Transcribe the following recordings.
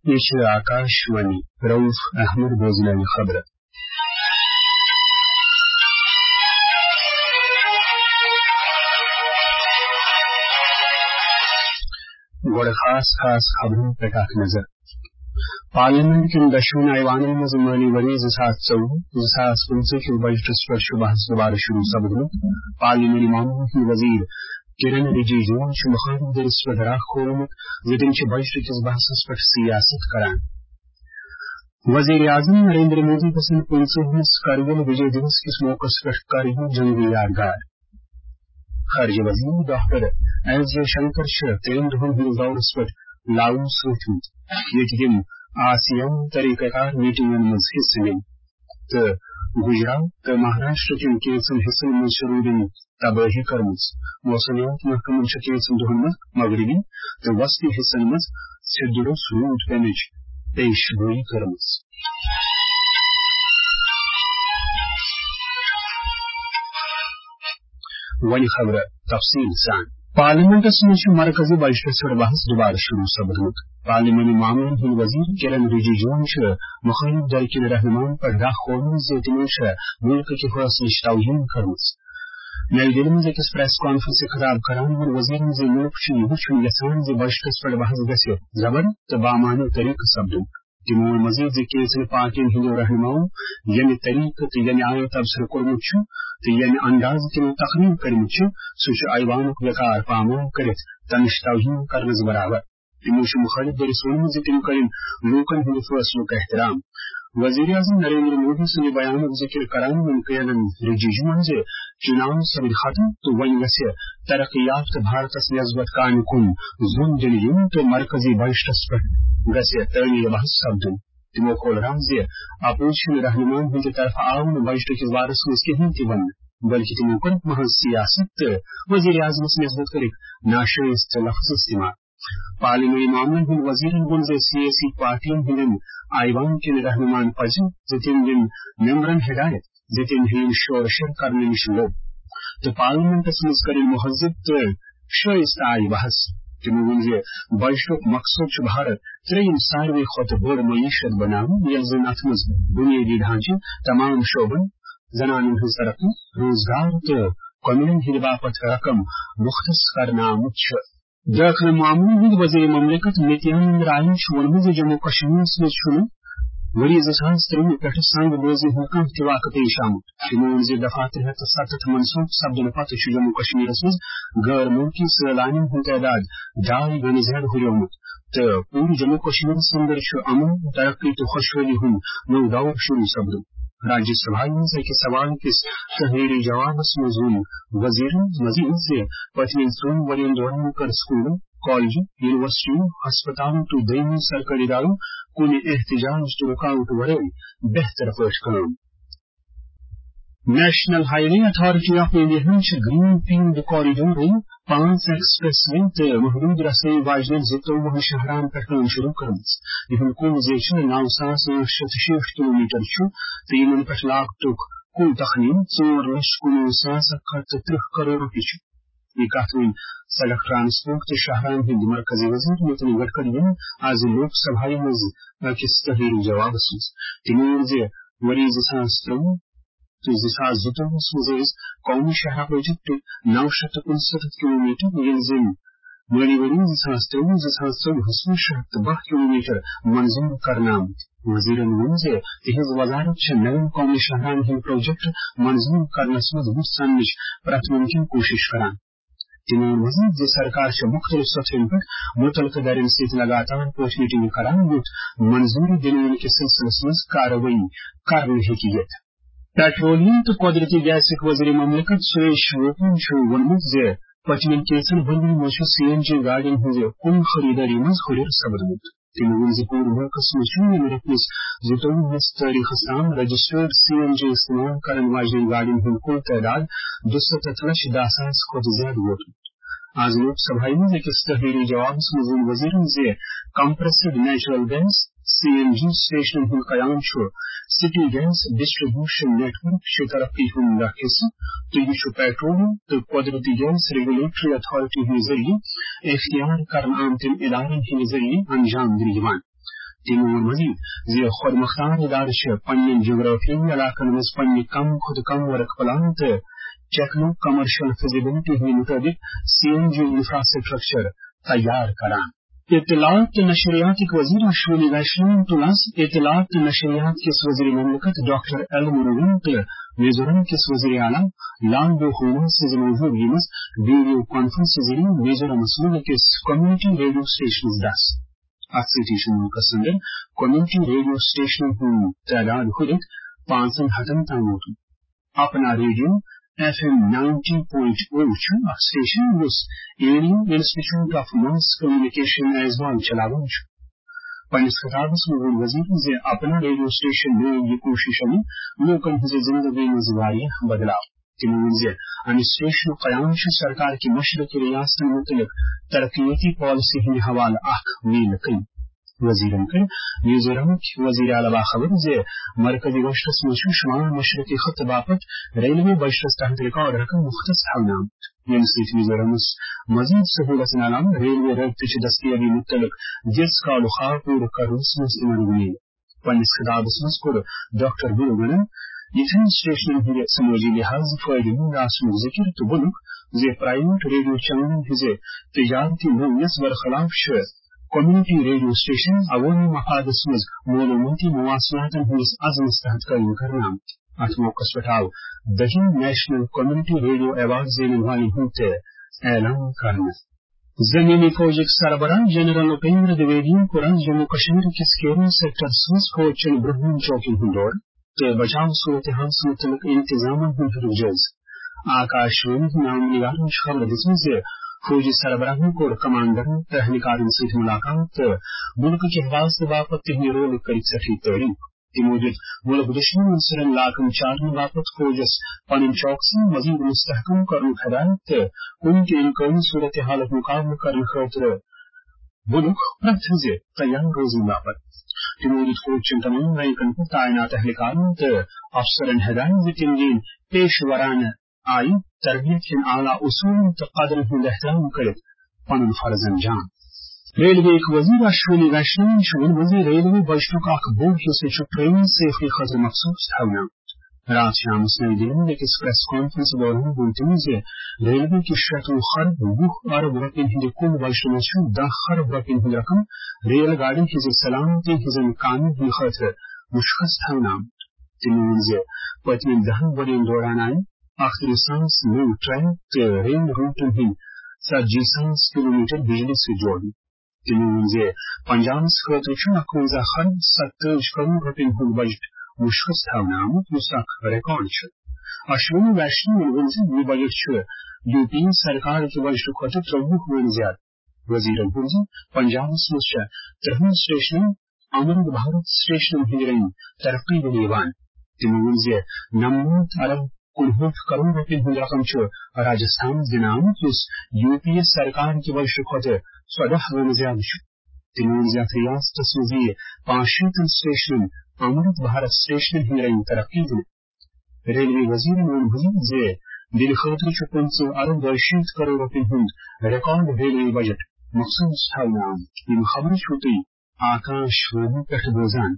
پیش آکاشوانی رؤوف احمد بوزنانی خبر گوڑ خاص خبروں پہ نظر پارلیمنٹ کے دشمن ایوانوں میں مالی وری 2014-2015 بجٹس پر بحث دوبارہ شروع سپدمت پارلیمانی معاملوں کی وزیر کرن رجیجو مخالف درس پر دراخ کھولمت تم بجٹ کس بحثس پر سیاست کران وزیر اعظم نریندر مودی پسند 500 کرگل وجے دِوس کس موقع پر کرگل جنگی یادگار خارجہ وزیر ڈاکٹر ایس جے شنکر 3 دہن ہند دورس پر لاؤس وتمت یہ آسیان طریقہ کار میٹنگن مز حصہ نم تو گجرات تو مہاراشٹر کن کینچن حصن مز روٗدن تباہی کرمز موسمیات محکمن کینچن دہن مز مغربی تو وسطی حصن مز سدرس روٗد پینچ پیش گوئی کرمز ون خبر تفصیل سان پارلیمنٹس مز مرکزی بجٹس پر بحث دوبارہ شروع سپدمت پارلیمانی معاملن ہند وزیر کرن رجیجو مخالف دل کن رہنمان پر راہ کھولمت تمو ملک کے حوصلہ توہین کرمز نئی دہلی مز اکس پریس کانفرنس خطاب کران وزیر ملک یہ وچھن یژھان بجٹس پر بحث گژھِ زبر تو بامعنی طریقہ سپدن تمو مزید کینچن پارٹین ہند رہنماؤں یمہ طریقہ تو یمہ آیہ تبصرہ کورمت تو یمہ انداز تمو تقریر کرمت سہ ایوانک وقار پامال کرت تمش توہین کرنس برابر تمو مخالف درس ونمت تم کرن لوکن ہند فیصلک احترام وزیر اعظم نریندر مودی سند بیانک ذکر کران کرن رجیجو چناؤ سپد ختم تو ون گژھِ ترقی یافتہ بھارتس نسبت کامہ کن زون دن یون تو مرکزی بجٹس پہ گژھِ تعمیر بحث سپدن تمو کھول رام اپوزیشن رہنمان ہند طرف آو بجٹ کس بارس مز کہیں تہ ون بلکہ تمو کور محض سیاست تو وزیر اعظمس نسبت کرک ناشائستہ لفظ استعمال پارلیمانی معاملن ہند وزیرن وون سیاسی پارٹین ہند ایوان کن رہنمان پز تم دن ممبرن ہدایت تم ہین شور شر کرنے نش لوگ تو پارلیمنٹس مز کرن مہذب تو شائستہ آئی بحث تمو وون بجٹک مقصد بھارت 3 ساروی کھت بڑ معیشت بناون یل زن ات مز بنیادی ڈھانچہ تمام شعبن زنانن ہز ترقی روزگار تو قومین ہند باپت رقم مختص کرنا آمت داخل معاملوں ہند وزیر مملکت نتیانند رائن وونمت جموں کشمیر مز وری 2003 پہ سنگ بوزی ہند کھانا تہ واقع پیش آمت تمو وون دفعہ 367 منسوخ سپدن پتہ جموں کشمیر مز غیر ملکی سیلانین ہند تعداد 2 گنہ زیادہ ہریومت تو پورے جموں کشمیر اندر امن ترقی تو خوشحالی ہند نو دور شروع سپدن راجیہ سبھا مز اکہ سوال کس تحریری جوابس مز ون وزیر مزید پتمن 3 ورین دوران کر سکولوں کالجوں یونیورسٹیوں ہسپتالوں تو دیمی سرکاری اداروں کن احتجاج تو رکاوٹ ورائے بہتر پاٹ کام national highway authority of India greenfield corridor 5 expressway تو محدود رسائی واجن 23 شہران پہ کام شروع کرمز یہ کل زیچ 9,960 کلومیٹر تو ان پہ لاگتک کل تخمین 4,19,130 کروڑ روپے یہ کت ون سڑک ٹرانسپورٹ تو شہران ہند مرکزی وزیر نتن گڈکری آز لوک سبھا مز اکس تحریری جوابس مز تمو وون وری 2023 تو 2022 مز قومی شاہراہ پروجیکٹ 969 کلومیٹر یل زن مالی وری 2023-2024 610 کلومیٹر منظور کرنا آمت وزیرن وون تہذ وزارت نوین قومی شاہراہ ہند پروجیکٹ منظور کرنس مز سننچ پرت ممکن کوشش کران تمو مزید سرکار مختلف سطحن پہ متعلقہ درین ست لگاتار پاٹ میٹنگ کران یوت منظوری دنون کے سلسلس مز کارروائی کرنے ہیکیت پیٹرولیم تو قدرتی گیسک وزیر مملکت سریش گوپن وونمت پتمن کینچن ورین مز CNG گاڑین ہز کل خریداری مز ہریر سپدمت تمو وون پور ملکس مز رٮ۪تس 22 تاریخس تام رجسٹرڈ CNG استعمال کرن واجن گاڑین ہند کل تعداد 2,10,10,000 کھت زیادہ ووتمت آز لوک سبھا مز اکس تحریری جوابس مز وزیرن compressed natural gas CNG station ہند قیام city gas distribution network ترقی ہند حصہ تو یہ پیٹرولیم تو قدرتی گیس ریگولیٹری اتھارٹی ہند ذریعہ اختیار کرنے آمتن ادارن ہند ذریعہ انجام دن تمون مزید زي خود مختار ادارش پنن جغرافی علاقن مز پنن کم خود کم ورق پلان تہ ٹیکنو کمرشل فیزیبلٹی کے مطابق CNG انفراسٹرکچر تیار کران. اطلاعات نشریات کے وزیر اشونی ویشنو تلاس اطلاعات نشریات کے وزیر مملکت ڈاکٹر ایل مروین میزورم کے وزیر اعلیٰ لال بوخونا سے موجود یمس ویڈیو کانفرنس کے ذریعے میزورم مسئلہ کے کمیونٹی ریڈیو اسٹیشن 10 اکثر ملک اندر کمیونٹی ریڈیو اسٹیشن کی تعداد خود 500 تک موجود. اپنا ریڈیو FM 90.0 اسٹیشن اس Indian institute of mass communication ایزوان چلاون چھ. پنس خطابس میں وزیر سے اپنا ریڈیو اسٹیشن میں یہ کوشش میں لوکن ہز زندگی میں واریاہ بدلاؤ تمون سے ان اسٹیشن قیام سرکار کی مشرقی ریاست متعلق ترقیتی پالیسی ہند حوالہ اخ میل کن. وزیرن کر میزورم وزیر اعلی خبر زی مرکزی بشرس مشو شمال مشرقی خط باپت ریلوے بشرس تحت ریکارڈ رقم مختص حونام یم سیت میزورمس مزید سہولت علاوہ ریلوے رابطہ دستیابی متعلق جس کا لخا پور کرنس مز امن پنس خطابس مز کور ڈاکٹر بلوگن یتھن اسٹیشن ہند سماجی لحاظ فائدہ مند آسن ذکر تو بنک زی پرائیویٹ ریڈیو چینلن ہز تجارتی نوعیت برخلاف کمیونٹی ریڈیو اسٹیشن عوامی مفادس مز معلوماتی مواصلات ہندس عزمس تحت قائم کرنا. ات موقع پہ آو دہم نیشنل کمیونٹی ریڈیو ایوارڈ زینن والن ہند اعلان کرنا. زمینی فوجک سربراہ جنرل اپیندر دویدی کورن جموں کشمیر کس کیرن سیکٹر سوز فوجن برہم چوکی ہند دور تو بچاؤ صورتحال متعلق انتظام ہند جائز. آکاشوانی نام نگار خبر دس فوجی سربراہوں کو کمانڈروں اہلکارن ست ملاقات ملک کے حفاظت باپت تہند رول کر سٹھی تعریف. تموجود ملک دشمن عنصرن لاکن چارن باپت فوجس پن چوکسی مزید مستحکم کرنے ہدایت کن کے امکانی صورتحال مقابلہ کرنے خاطر ملک پرت تیار روزن باپت. تموجود فوج چن تمام رینکن پر تعینات اہلکاروں افسرن ہدایت تم دین پیش ورانہ آئی تربیت کے اعلیٰ اصول قدر ہند احترام کرت پن فرض انجام. ریلوے وزیر اشونی ویشنو شون وزیر ریلوے بجٹک اخ بوڑ حصہ ٹرین سیفٹی خاطر مخصوص تھونا. رات شام نئی دلی میں ایک پریس کانفرنس دوران وون تم ریلوے کی 7 خرب 20 ارب رپین ہند کل بجٹ مز 10 خرب رپین ہند رقم ریل گاڑی ہز سلامتی ہزن کامین ہند خاطر مشخص تھونا. تمون پتم 10 ورین دوران آئی 38 نو ٹرین تو ریل روٹن ہند 40 کلومیٹر بجلی سے جوڑ. تمون پنجابس خاطر 51 خرب 27 کروڑ رپین ہند بجٹ مشخص تھونا آمت اس اخ ریکارڈ. اشونی ویشنو یہ بجٹ یو پی سرکار کے بجٹ کھت 30 گنا زیادہ. وزیرن پنجابس مز 13 اسٹیشن امرت بھارت اسٹیشن ہند رنگ ترقی دن. تمون 99 ارب 69 کروڑ رپین ہند رقم راجستھان دن آمت اس یو پی سرکار کے بجٹ کھت 14 گنا زیادہ. تمون ریاست مز 65 اسٹیشن امرت بھارت اسٹیشن ہند رنگ ترقی دن. ریلوے وزیر دل خاطر 15 ارب 62 کروڑ رپین ہند ریکارڈ ریلوے بجٹ مخصوص تھونا آمت. یہ خبر تھی آکاشوانی پہ بوزان.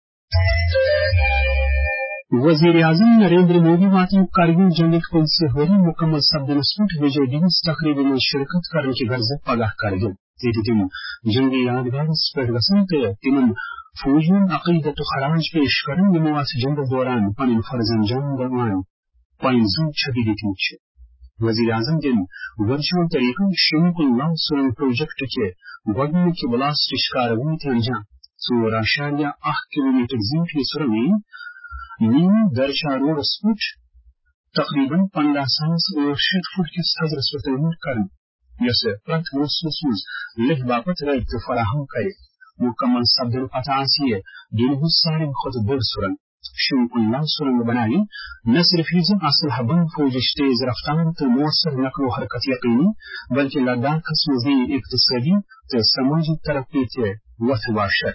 وزیر اعظم نریندر مودی واتن کرگل جنگ 5 ؤری مکمل سپدنس پہ وجے دیوس تقریب میں شرکت کرنے کی غرض پگہ کرگل یہ تم جنگی یادگارس پہ گھن تو تم فوجین عقیدت خراج پیش کریں یمو ات جنگ دوران پن فرض انجام دان پن زو چھپی دتم. وزیر اعظم دن ورچوئل طریقہ شمک اللہ سرنگ پروجیکٹ کے گۄڈنیک بلاسٹچ کاروٲیی انجام 4.1 کلومیٹر زیٹھ یہ سرنگ نیم درچا روڈس پہ تقریباً 15,800 فٹ کس حضرس پہ تعمیر کریں یس پرت موسمس مز لہ باپت رابطہ فراہم کرے. مکمل سپدن پتہ یہ دنیا سارے کھت بڑ سرنگ. شمک اللہ سرنگ بنائی نہ صرف یہ اسلحہ بند فوجش تیز رفتار تو مؤثر نقل و حرکت یقینی بلکہ لداخس مز اقتصادی تو سماجی ترقی تہ وتھ باشد.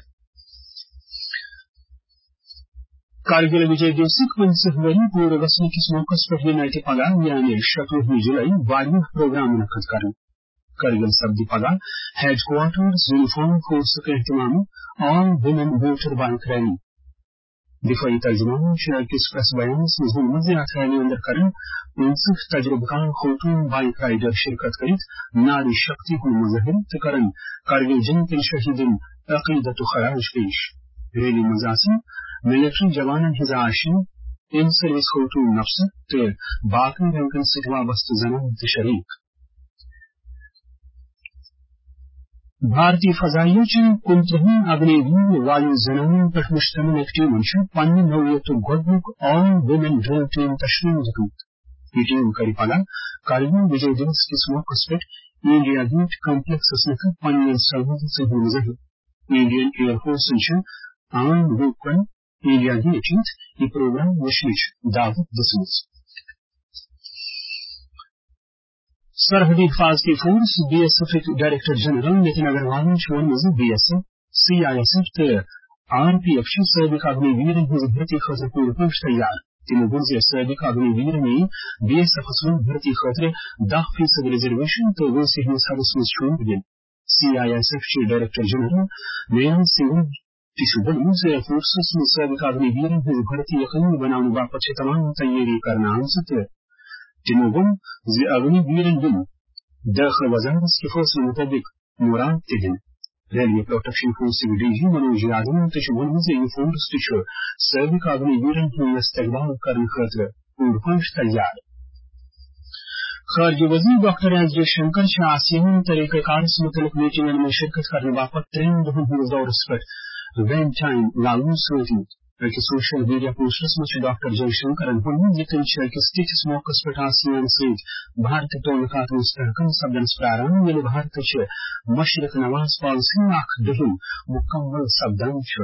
کارگل وجے دیوسک 50 ؤری پور گھن کس موقع پہ نتہ پگہ یعنی 27 جولائی واریاہ پروگرام منعقد کریں. کرگل سپدی پگہ ہیڈ کوارٹرز یونیفارم فورس کا اہتمام all women motorbike rally. دفاعی ترجمان شرکت پرس بیان مضمون مزید رلی اندر کرن 50 تجربکار خاتون بایک رایدر شرکت کرید ناری شکتی کو مظاهر تکرن کارگل جنگ شهیدین عقیدت و خراج پیش ریلی مزاسی ملٹری جوانان هزاشی این سرویس خاتون نفس ته باقی رنگن سکوا بست زنان شریک بھارتی فضائیہ چ کنترہم اگنیوی وایو زنانن پہ مشتمل ایک ٹیم پنہ نوعیت گۄڈنیُک آل ویمن ڈرل ٹیم تشکیل دِیُت یہ ٹیم کر پگہ کارگل وجے دِوس کس موقعس پہ انڈیا گیٹ کمپلیکسس نکھ پنن صلابت مظاہر انڈین ایئر فورسن عام لوکن انڈیا گیٹ یہ پروگرام وچھنٕچ دعوت دِژمٕژ سرحدی حفاظتی force B S F director general Nitin Agrawal ون B S F C I S F تو آر پی ایف سابق اگنیویرن ہز بھرتی خاطر پور پٲٹھۍ تیار تمو ووٚن زِ سابق اگنیویرن بی ایس ایفس منٛز بھرتی خاطر 10% ریزرویشن تو وٲنٛسہِ ہٕنٛدِس حدس منٛز چھُنہٕ دِنۍ C I S F director general میان سنگھ تہِ چھُ ووٚنمُت زِ فورسس منٛز سابق اگنیویرن ہٕنٛز بھرتی یقینی بناونہٕ باپتھ چھِ تمام تیٲری کرنہٕ آمژٕ تہٕ تمو ووٚن زِ اگنیویرن دِن داخلہ وزارت کے فیصلے مطابق مراد تہِ دِنہٕ ریلوے پروٹیکشن فورسک ڈی جی منوج یادون تہِ چھُ ووٚنمُت زِ یہِ فورس تہِ چھُ سابق اگنیویرن ہُنٛد استقبال کرنہٕ خٲطرٕ پوٗرٕ پٲٹھۍ تیار خارجہ وزیر ڈاکٹر ایس جے شنکر چھِ آسیان طریقہ کارس متعلق میٹنگن منٛز شرکت کرنہٕ باپتھ 3 دۄہن ہٕنٛدِس دورس پٮ۪ٹھ وینٹائن لاگو سۭتۍ أکِس سوشل میڈیا پوسٹس منٛز چھُ ڈاکٹر جے شنکرن ووٚنمُت زِ تِم چھِ أکِس تِتھِس موقعس پٮ۪ٹھ آسیان سۭتۍ بھارت تعلقات مستحکم سپدنس پراران ییٚلہِ بھارتٕچ مشرق نواز پالسی اکھ دٔہِم مکمل سپدان چھُ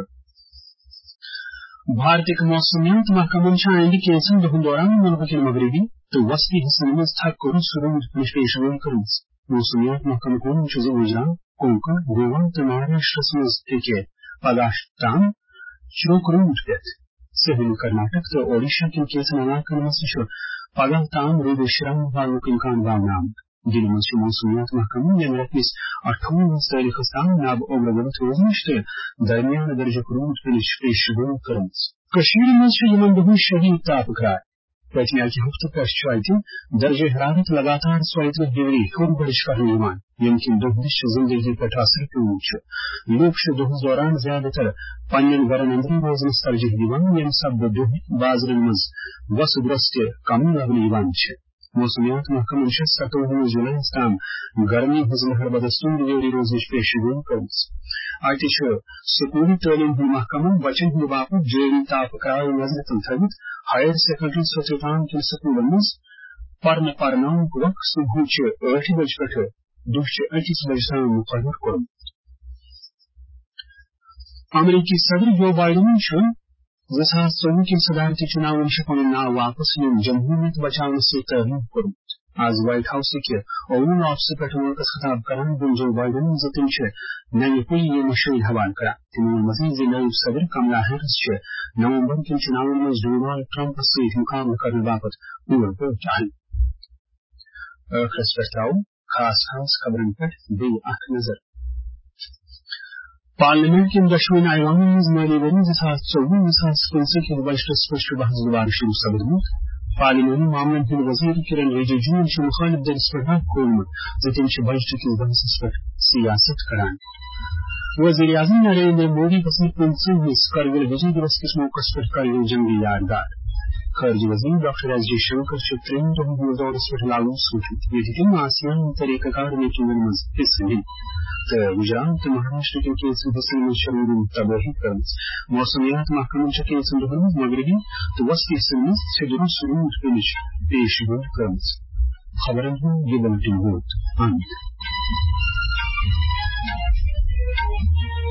بھارتٕکۍ موسمیات محکمن چھِ آئندٕ کینٛژن دۄہن دوران مُلکٕکٮ۪ن مغربی تہٕ وسطی حصن منٛز تھکھ روٗد پیشگوئی کٔرمٕژ موسمیات محکمُک ووٚنُن چھُ زِ گجرات کونکن گوا تہٕ مہاراشٹرس منٛز ہیٚکہِ پگہہ تام چروک روٗد پٮ۪تھ سہل کرناٹک تہٕ اوڈیشہ کٮ۪ن کینٛژن علاقن منٛز تہِ چھُ پگہہ تام روٗدٕ شرم والنُک امکان باونہٕ آمُت دِلہِ منٛز چھُ موسمیات محکمہٕ ییٚمہِ رٮ۪تہٕ 28 تٲریخس تام نب اوبرٕ ؤلِتھ روزنٕچ تہٕ درمیان درجُک روٗد پٮ۪نٕچ پیشگوئی کٔرمٕژ کٔشیٖرِ منٛز چھُ یِمن دۄہن شدیٖد تاپہٕ کرار پٔتمہِ اکہِ ہفتہٕ پٮ۪ٹھ چھُ اتہِ درجہ حرارت لگاتار 34 ڈگری ہیوٚر درج کرنہٕ یِوان ییٚمہِ کِنۍ دۄہ دِش زندگی پٮ۪ٹھ اثر پیومُت چھُ لوٗکھ چھِ دۄہس دوران زیادٕ تر پننٮ۪ن گرن اندرٕے روزنس ترجیح دِوان ییٚمہِ سببہٕ دۄہ بازرن منٛز وۄسہٕ درۄس تہِ کم لبنہٕ یِوان چھِ موسمیات محکمن چھِ 27 جُلایس تام گرمی ہٕنٛز لہر بدستوٗر جٲری روزنٕچ پیشگوئی کٔرمٕژ اتہِ چھُ سکوٗلی تعلیٖم ہُنٛد محکمہٕ بچن ہٕنٛدِ باپتھ جٲری تاپہٕ کرار نظرِ تل تھٲوِتھ ہایر سیکنڈری سطح تام کٮ۪ن سکوٗلن منٛز پرنہٕ پرناونُک وقت صبحٕچہِ 8 بجہِ پٮ۪ٹھٕ دُہچہِ 1 بجہِ تام مقرر کوٚرمُت امریکی صدر جو بائیڈن چھُ 2024 کٮ۪ن صدارتی چُناون چھُ پنُن ناو واپس نِیُن جمہوٗرِیت بچاونہٕ سۭتۍ تعریٖف کوٚرمُت آز وائٹ ہاؤسٕکہِ اوول آفسہٕ پٮ۪ٹھ مُلکس خطاب کران ووٚن جو بائیڈن زِ تِم چھِ نوِ پُیہِ یہِ مشٲہِد حوالہٕ کران تِمو ووٚن مزید زِ نٲیِب صدر کملا ہیرس چھِ نومبر کٮ۪ن چُناون منٛز ڈونالڈ ٹرمپس سۭتۍ مُقابلہٕ کرنہٕ باپتھ پوٗرٕ پٲٹھۍ اہل ٲخرس پٮ۪ٹھ ترٛاوو خاص خبرن پٮ۪ٹھ بیٚیہِ اکھ نظر پارلیمنٹ کٮ۪ن دۄشوٕنی ایوانن منٛز مٲلی ؤری 2024-2025 کِس بجٹس پٮ۪ٹھ چھُ بحث دُبارٕ شروع سپدمُت پارلیمانی معاملن ہٕنٛدۍ وزیر کِرن رِجیجوٗوَن چھُ مُخٲلِف دٔرِس پٮ۪ٹھ حق کھولمُت زِ تِم چھِ بجٹ کِس بحثس پٮ۪ٹھ سیاست کران وزیر اعظم نریندر مودی سٕنٛدِ 25 کرگل وجے دِوس کِس موقعس پٮ۪ٹھ کرگل جنگی یادگار خارجہ وزیر ڈاکٹر ایس جے شنکر چھِ 3 دۄہن ہٕنٛدِس دورس پٮ۪ٹھ لاگوس روٗدمٕتۍ ییٚتہِ تِم آسیان طریقہ کار میٹنگن منٛز حصہٕ نِنۍ تہٕ گجرات تہٕ مہاراشٹر کٮ۪ن کینٛژن حصن منٛز چھےٚ روٗدن تبٲہی کٔرمٕژ موسمیات محکمن چھےٚ کینٛژن دۄہن منٛز مغربی تہٕ وسطی حصن منٛز سیٚدِ روٚس روٗد پٮ۪نٕچ پیشگوئی کٔرمٕژ خبرن ہُنٛد یہِ بُلٹن ووت